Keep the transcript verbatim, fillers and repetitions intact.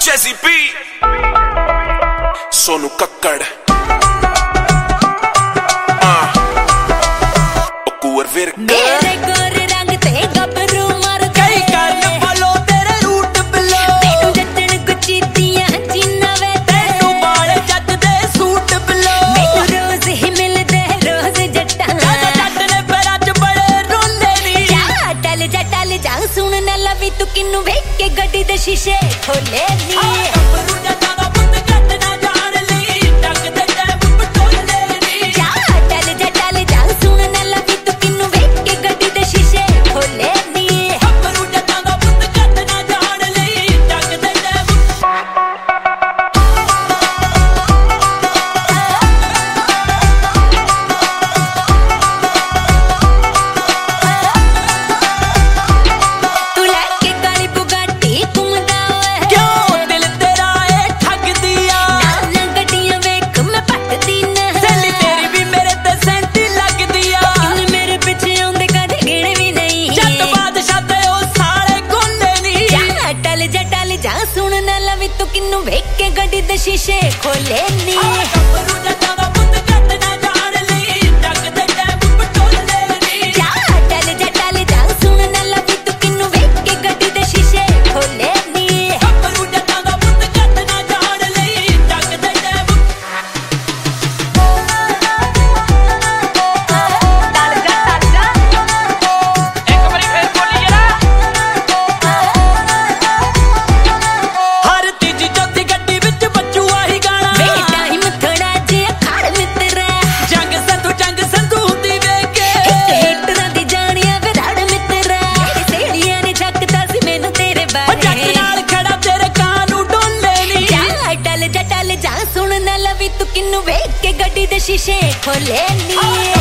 Jazzy B, Sonu Kakkad, ah, Okuar Virka. मेरे गोरे रंग ते गबरू मर गए कान वालो तेरे रूट बिलो तेनू जट्टन गुच्ची दियां जीना वे तेनू बाल जट दे सूट बिलो मेनू रोज ही मिलदे रोज जट्टां जादा जट ने पैरां च बड़े रोंदे नी जा टल जा टल जा सुन ना लवी तू किन्नू वेख के गड्डी दे शीशे खोले नी गबरू जट्टां दा पुੱਤ घट ना जाण ली टक दे टैप पटोले नी जा टल जा टल जा सुन ना लवी तू किन्नू वेख के गड्डी दे शीशे खोले नी गबरू जट्टां दा पुੱਤ घट ना जाण ली टक दे टैप तू लैके काली बुगाटी घुमदा ओए क्यों दिल तेरा ए ठग दिया ना गड्डियां वेख मैं पटदी ना सहेली तेरी भी मेरे ते सैंती लग दिया किन्ने मेरे पिछे आउंदे कदे गिणे भी नहीं जट बादशाह ते ओ साले कोंदे नी जा टल जा टल जा सुन ना लवी तू किन्नू वेख के गड्डी दे शीशे खोले नी गबरू जट्टां दा पुੱਤ घट ना जाण ली टक दे टैप पटोले नी जा टल जा टल जा सुन ना लवी तू किन्नू वेख के गड्डी दे शीशे खोले नी गबरू जट्टां दा पुੱਤ घट ना जाण ली टक दे टैप टल जा टल जा ਇੱਕ ਵਾਰੀ ਫੇਰ ਬੋਲੀ ਜਰਾ ਹਰ ਤੀਜੀ ਚੌਥੀ ਗੱਡੀ ਵਿੱਚ ਬੱਚੂ ਆਹੀ ਗਾਣਾ ਵੇ ਟਾਈਮ ਥੋੜਾ ਜਿਹਾ ਖੜ ਮਿੱਤਰਾ ਜੰਗ ਸੰਧੂ ਜੰਗ ਸੰਧੂ ਦੀ ਵੇਖ ਕੇ ਇੱਕ ਹੀਟਰਾਂ ਦੀ ਜਾਣੀਆਂ ਵੇ ਰੜ ਮਿੱਤਰਾ ਮੇਰੀ ਸਹੇਲੀਆਂ ਨੇ ਚੱਕਦਾ ਸੀ ਮੈਨੂੰ ਤੇਰੇ ਉਹ ਜੱਟ ਬਾਰੇ ਨਾਲ ਖੜਾ ਤੇਰੇ ਕਾਂ ਨੂੰ ਡੋਲੇ ਨੀ ਜਾ ਟਲ ਜਾ ਟਲ ਜਾ ਸੁਣ ਨਾ ਲਵੀ ਤੂੰ ਕਿੰਨੂ ਵੇਖ ਕੇ ਗੱਡੀ ਦੇ ਸ਼ੀਸ਼ੇ ਖੋਲੇ ਨੀ